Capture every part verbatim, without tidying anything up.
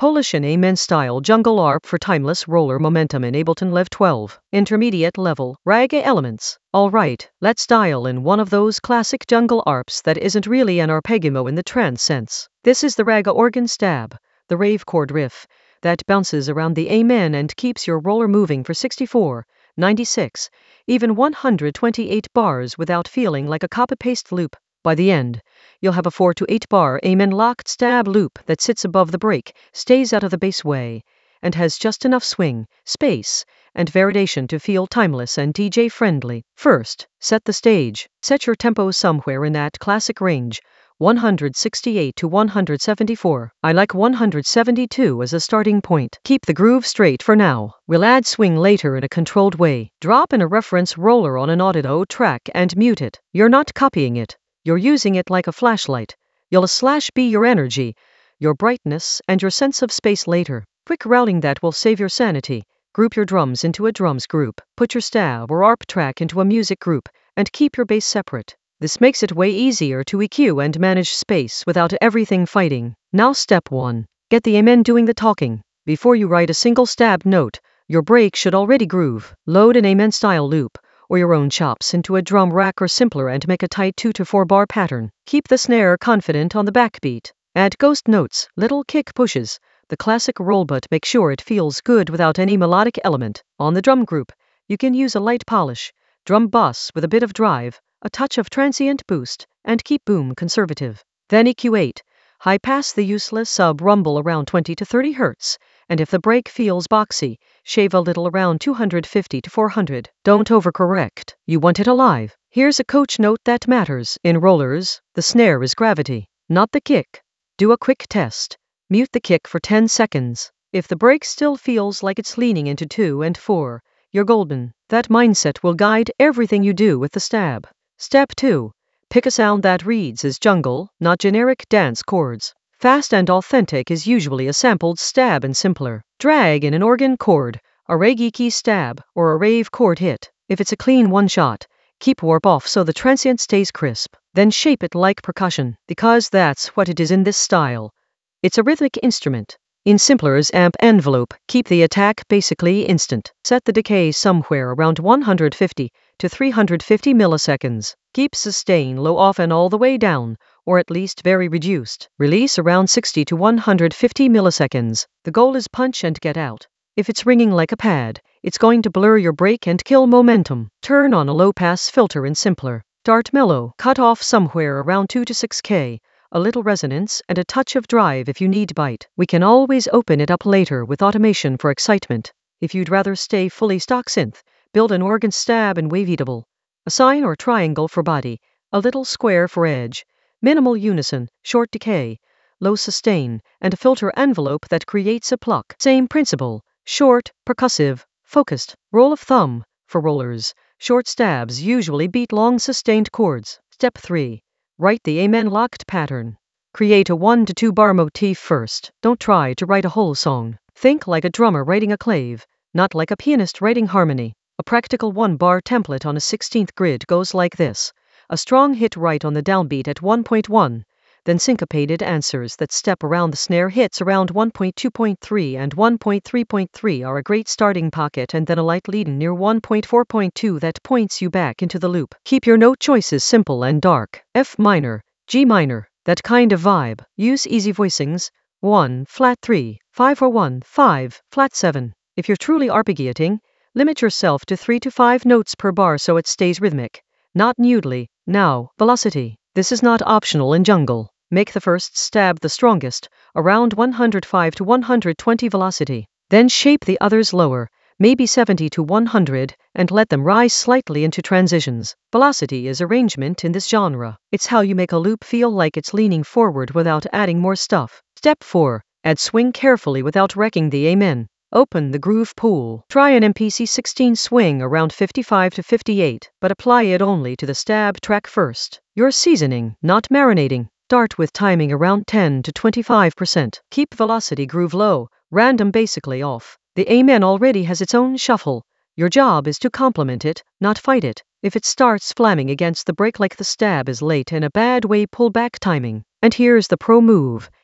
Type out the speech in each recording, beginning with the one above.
Polish and Amen style jungle A R P for timeless roller momentum in Ableton Live twelve. Intermediate level, raga elements. Alright, let's dial in one of those classic jungle A R Ps that isn't really an arpeggio in the trance sense. This is the raga organ stab, the rave chord riff, that bounces around the Amen and keeps your roller moving for sixty-four, ninety-six, even one hundred twenty-eight bars without feeling like a copy-paste loop. By the end, you'll have a four to eight bar Amen locked stab loop that sits above the break, stays out of the bass way, and has just enough swing, space, and variation to feel timeless and D J friendly. First, set the stage. Set your tempo somewhere in that classic range, one hundred sixty-eight to one hundred seventy-four. I like one hundred seventy-two as a starting point. Keep the groove straight for now. We'll add swing later in a controlled way. Drop in a reference roller on an audio track and mute it. You're not copying it. You're using it like a flashlight. You'll slash be your energy, your brightness, and your sense of space later. Quick routing that will save your sanity. Group your drums into a drums group. Put your stab or A R P track into a music group, and keep your bass separate. This makes it way easier to E Q and manage space without everything fighting. Now step one. Get the Amen doing the talking. Before you write a single stab note, your break should already groove. Load an Amen style loop, or your own chops into a drum rack or simpler and make a tight two to four bar pattern. Keep the snare confident on the backbeat. Add ghost notes, little kick pushes, the classic roll, but make sure it feels good without any melodic element. On the drum group, you can use a light polish, drum boss with a bit of drive, a touch of transient boost, and keep boom conservative. Then E Q eight, high pass the useless sub rumble around twenty to thirty hertz, and if the break feels boxy, shave a little around two hundred fifty to four hundred. Don't overcorrect. You want it alive. Here's a coach note that matters. In rollers, the snare is gravity, not the kick. Do a quick test. Mute the kick for ten seconds. If the break still feels like it's leaning into two and four, you're golden. That mindset will guide everything you do with the stab. Step two. Pick a sound that reads as jungle, not generic dance chords. Fast and authentic is usually a sampled stab and simpler. Drag in an organ chord, a reggae stab, or a rave chord hit. If it's a clean one-shot, keep warp off so the transient stays crisp. Then shape it like percussion, because that's what it is in this style. It's a rhythmic instrument. In simpler's amp envelope, keep the attack basically instant. Set the decay somewhere around one hundred fifty to three hundred fifty milliseconds. Keep sustain low off and all the way down, or at least very reduced. Release around sixty to one hundred fifty milliseconds. The goal is punch and get out. If it's ringing like a pad, it's going to blur your break and kill momentum. Turn on a low-pass filter in simpler. Start mellow. Cut off somewhere around two to six K. A little resonance, and a touch of drive if you need bite. We can always open it up later with automation for excitement. If you'd rather stay fully stock synth, build an organ stab in Waveatable. A sine or triangle for body, a little square for edge, minimal unison, short decay, low sustain, and a filter envelope that creates a pluck. Same principle, short, percussive, focused. Rule of thumb, for rollers, short stabs usually beat long sustained chords. Step three. Write the Amen locked pattern. Create a one to two bar motif first. Don't try to write a whole song. Think like a drummer writing a clave, not like a pianist writing harmony. A practical one bar template on a sixteenth grid goes like this. A strong hit right on the downbeat at one point one, then syncopated answers that step around the snare hits around one point two point three and one point three point three are a great starting pocket, and then a light lead-in near one point four point two that points you back into the loop. Keep your note choices simple and dark. F minor, G minor, that kind of vibe. Use easy voicings, one, flat three, five or one, five, flat seven. If you're truly arpeggiating, limit yourself to three to five notes per bar so it stays rhythmic, not noodly. Now, velocity. This is not optional in jungle. Make the first stab the strongest, around one hundred five to one hundred twenty velocity. Then shape the others lower, maybe seventy to one hundred, and let them rise slightly into transitions. Velocity is arrangement in this genre. It's how you make a loop feel like it's leaning forward without adding more stuff. Step four. Add swing carefully without wrecking the Amen. Open the groove pool. Try an M P C sixteen swing around fifty-five to fifty-eight, but apply it only to the stab track first. You're seasoning, not marinating. Start with timing around ten to twenty-five percent. Keep velocity groove low, random basically off. The Amen already has its own shuffle. Your job is to complement it, not fight it. If it starts flamming against the break like the stab is late in a bad way, pull back timing. And here's the pro move.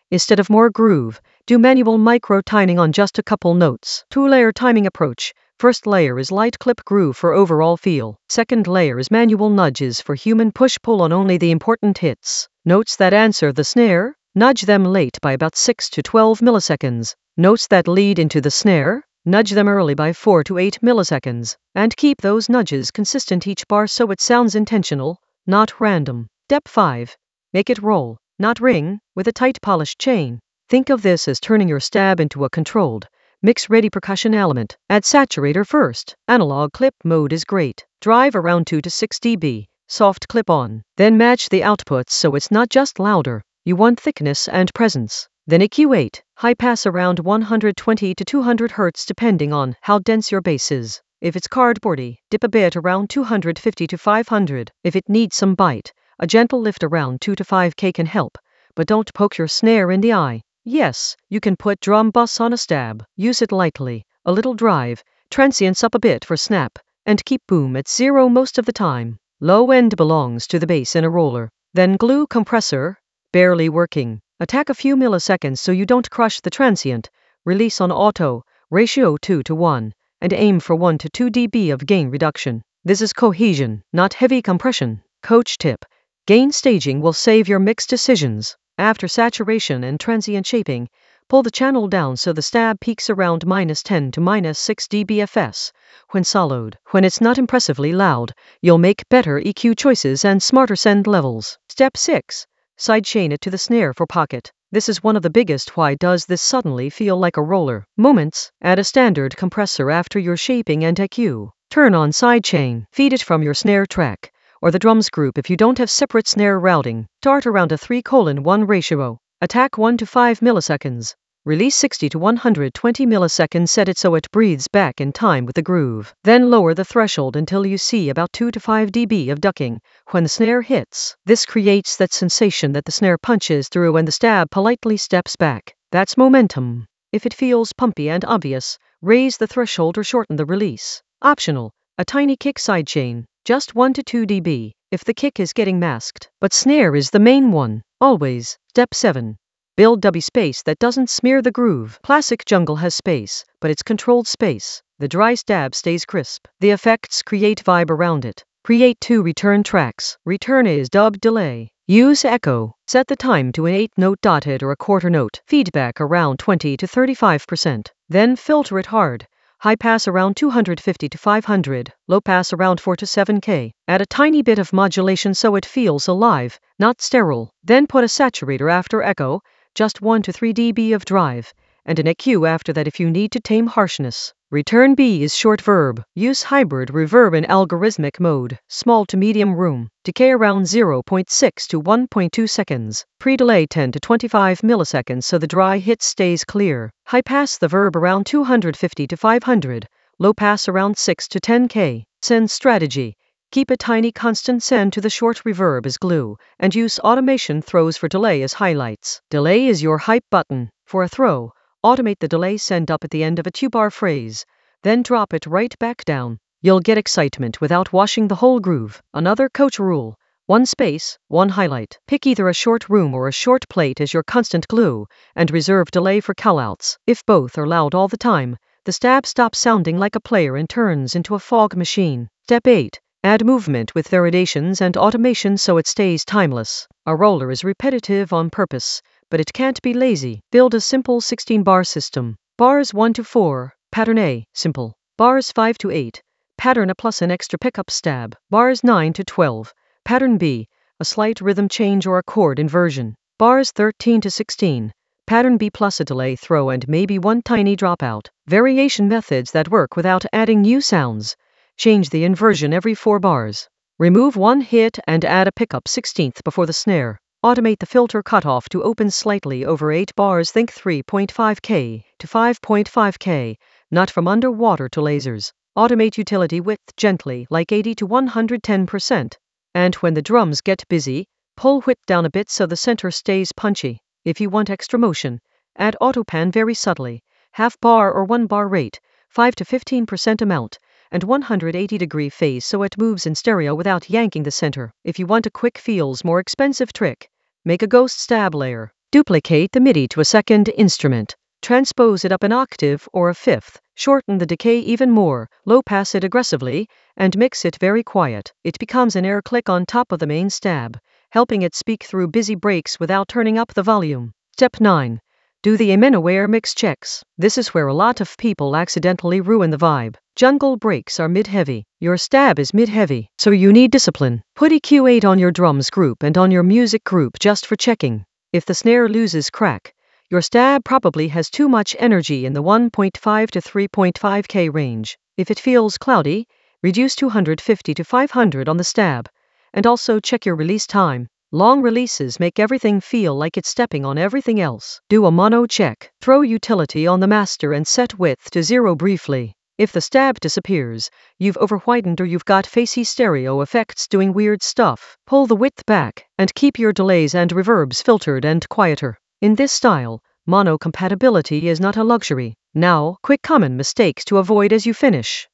Instead of more groove, do manual micro-timing on just a couple notes. Two-layer timing approach. First layer is light clip groove for overall feel. Second layer is manual nudges for human push-pull on only the important hits. Notes that answer the snare, nudge them late by about six to twelve milliseconds. Notes that lead into the snare, nudge them early by four to eight milliseconds. And keep those nudges consistent each bar so it sounds intentional, not random. Step five. Make it roll, not ring, with a tight polished chain. Think of this as turning your stab into a controlled, mix-ready percussion element. Add saturator first. Analog clip mode is great. Drive around two to six decibels. Soft clip on. Then match the outputs so it's not just louder. You want thickness and presence. Then E Q eight. High pass around one hundred twenty to two hundred hertz depending on how dense your bass is. If it's cardboardy, dip a bit around two hundred fifty to five hundred. If it needs some bite, a gentle lift around two to five K can help. But don't poke your snare in the eye. Yes, you can put drum bus on a stab. Use it lightly, a little drive, transients up a bit for snap, and keep boom at zero most of the time. Low end belongs to the bass in a roller. Then glue compressor, barely working. Attack a few milliseconds so you don't crush the transient. Release on auto, ratio two to one, and aim for one to two decibels of gain reduction. This is cohesion, not heavy compression. Coach tip. Gain staging will save your mix decisions. After saturation and transient shaping, pull the channel down so the stab peaks around minus ten to minus six decibels F S. When soloed, when it's not impressively loud, you'll make better E Q choices and smarter send levels. Step six. Sidechain it to the snare for pocket. This is one of the biggest why does this suddenly feel like a roller moments. Add a standard compressor after your shaping and E Q. Turn on sidechain. Feed it from your snare track, or the drums group if you don't have separate snare routing. Start around a three colon one ratio. Attack one to five milliseconds. Release sixty to one hundred twenty milliseconds. Set it so it breathes back in time with the groove. Then lower the threshold until you see about two to five decibels of ducking when the snare hits. This creates that sensation that the snare punches through and the stab politely steps back. That's momentum. If it feels pumpy and obvious, raise the threshold or shorten the release. Optional. A tiny kick sidechain. Just one to two decibels, if the kick is getting masked. But snare is the main one, always. Step seven. Build dubby space that doesn't smear the groove. Classic jungle has space, but it's controlled space. The dry stab stays crisp. The effects create vibe around it. Create two return tracks. Return is dub delay. Use echo. Set the time to an eight note dotted or a quarter note. Feedback around twenty to thirty-five percent. Then filter it hard. High pass around two hundred fifty to five hundred, low pass around four to seven K. Add a tiny bit of modulation so it feels alive, not sterile. Then put a saturator after echo, just one to three decibels of drive, and an E Q after that if you need to tame harshness. Return B is short verb. Use hybrid reverb in algorithmic mode, small to medium room. Decay around zero point six to one point two seconds. Pre-delay ten to twenty-five milliseconds so the dry hit stays clear. High pass the verb around two hundred fifty to five hundred. Low pass around six to ten K. Send strategy. Keep a tiny constant send to the short reverb as glue, and use automation throws for delay as highlights. Delay is your hype button. For a throw, automate the delay send up at the end of a two-bar phrase, then drop it right back down. You'll get excitement without washing the whole groove. Another coach rule. One space, one highlight. Pick either a short room or a short plate as your constant glue, and reserve delay for callouts. If both are loud all the time, the stab stops sounding like a player and turns into a fog machine. Step eight. Add movement with variations and automation so it stays timeless. A roller is repetitive on purpose, but it can't be lazy. Build a simple sixteen bar system. Bars one to four, pattern A, simple. Bars five to eight, pattern A plus an extra pickup stab. Bars nine to twelve, pattern B, a slight rhythm change or a chord inversion. Bars thirteen to sixteen, pattern B plus a delay throw and maybe one tiny dropout. Variation methods that work without adding new sounds. Change the inversion every four bars. Remove one hit and add a pickup sixteenth before the snare. Automate the filter cutoff to open slightly over eight bars. Think three point five K to five point five K, not from underwater to lasers. Automate utility width gently, like eighty to one hundred ten percent. And when the drums get busy, pull width down a bit so the center stays punchy. If you want extra motion, add autopan very subtly, half bar or one bar rate, five to fifteen percent amount, and one hundred eighty degree phase so it moves in stereo without yanking the center. If you want a quick feels more expensive trick, make a ghost stab layer. Duplicate the MIDI to a second instrument. Transpose it up an octave or a fifth. Shorten the decay even more. Low pass it aggressively and mix it very quiet. It becomes an air click on top of the main stab, helping it speak through busy breaks without turning up the volume. Step nine. Do the Amenaware mix checks. This is where a lot of people accidentally ruin the vibe. Jungle breaks are mid-heavy. Your stab is mid-heavy, so you need discipline. Put E Q eight on your drums group and on your music group just for checking. If the snare loses crack, your stab probably has too much energy in the one point five to three point five K range. If it feels cloudy, reduce two hundred fifty to five hundred on the stab, and also check your release time. Long releases make everything feel like it's stepping on everything else. Do a mono check. Throw utility on the master and set width to zero briefly. If the stab disappears, you've over-widened or you've got facey stereo effects doing weird stuff. Pull the width back and keep your delays and reverbs filtered and quieter. In this style, mono compatibility is not a luxury. Now, quick common mistakes to avoid as you finish.